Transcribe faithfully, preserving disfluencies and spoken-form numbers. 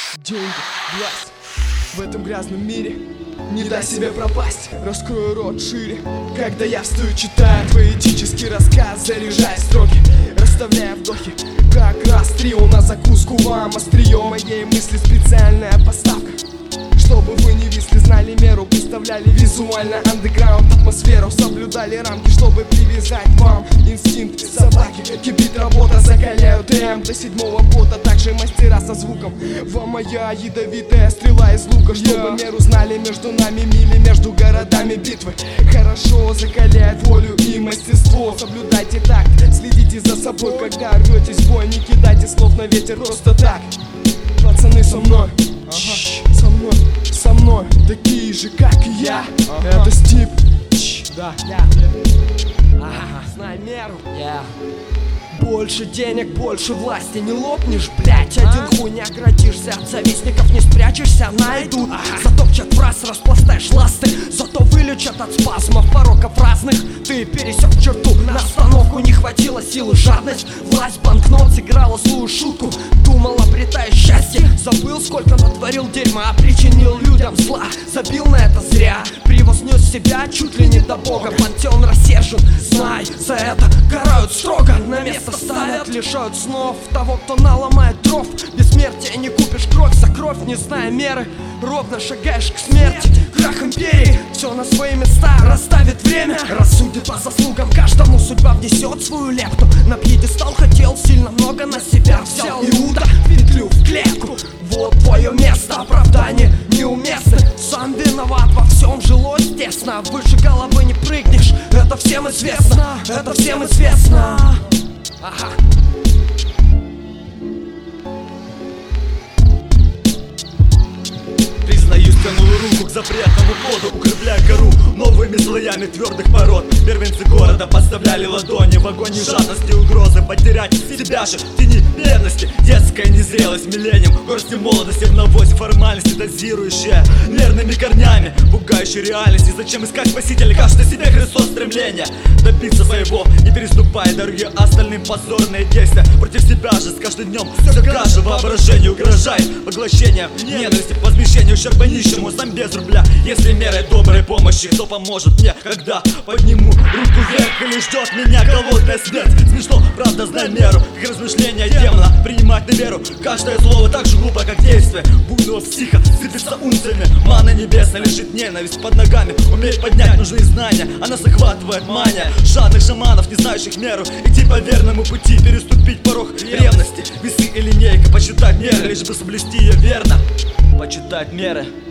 Деньги, власть в этом грязном мире. Не дай себе пропасть, раскрою рот шире. Когда я встаю, читаю поэтический рассказ, заряжая строки, расставляя вдохи, как раз трио на закуску. Вам острие моей мысли, специальная поставка, чтобы вы не висли, знали меру, представляли визуально андеграунд атмосферу, соблюдали рамки, чтобы привязать вам инстинкт собаки. Кипит работа, закаляю ТМ до седьмого пота, также мастера со звуком. Вам моя ядовитая стрела из лука, чтобы меру знали, между нами мили, между городами битвы. Хорошо закаляет волю и мастерство, соблюдайте такт, следите за собой, когда рветесь в бой, не кидайте слов на ветер просто так. Пацаны со мной, ага. со мной, со мной, такие же, как и я. Ага. Это Стип, да, я. Ага, знай меру, я. Больше денег, больше власти, не лопнешь, блять. Один хуй не оградишься, от завистников не спрячешься, найдут. Затопчат фраз, распластаешь ласты, зато вылечат от спазмов, пороков разных. Ты пересек черту, на остановку не хватило силы, жадность. Власть банкнот сыграла злую шутку, думал, обретая счастье. Забыл, сколько натворил дерьма, причинил людям зла, забил на это зря. Превознес себя чуть ли не до бога, пантеон рассержен, знай, за это карают строго. На место ставят, лишают снов того, кто наломает дров. Бессмертия не купишь кровь за кровь, не зная меры, ровно шагаешь к смерти. Крах империи все на свои места расставит время, рассудит по заслугам каждому, судьба внесет свою лепту. На пьедестал хотел, сильно много на себя взял Иуда, петлю в клетку. Вот твое место, оправдание неуместно. Сам виноват, во всем жилось тесно, выше головы не прыгнешь, это всем известно, это всем известно. Ага. Признаюсь, тянула руку к запретному коду, укрепляя кору новыми слоями твердых пород. Первенцы города подставляли ладони в агонии жадности, угрозы потерять себя же в тени бедности. Детская незрелость миллением, горсти молодости в навозе формальности, дозирующая нервными корнями, пугающей реальности. Зачем искать спасителя? Каждый себе Христос стремление добиться своего, не переступая дороги остальным, позорные действия против себя же. С каждым днем все краше воображению угрожает поглощение ненависти, возмещение ущерба нищему. Сам без рубля, если мерой доброй помощи, кто поможет мне, когда подниму руку вверх или ждет меня голодная смерть? Смешно, правда, знай меру, как размышления демона принимать на веру. Каждое слово так же глупо, как действие буйного психа, сыпется унциями. Мана небесная, лежит ненависть под ногами, уметь поднять нужные знания, она захватывает мания жадных шаманов, не знающих меру. Идти по верному пути, переступить порог ревности, весы и линейка, посчитать меры, лишь бы соблюсти ее верно. Почитать меры.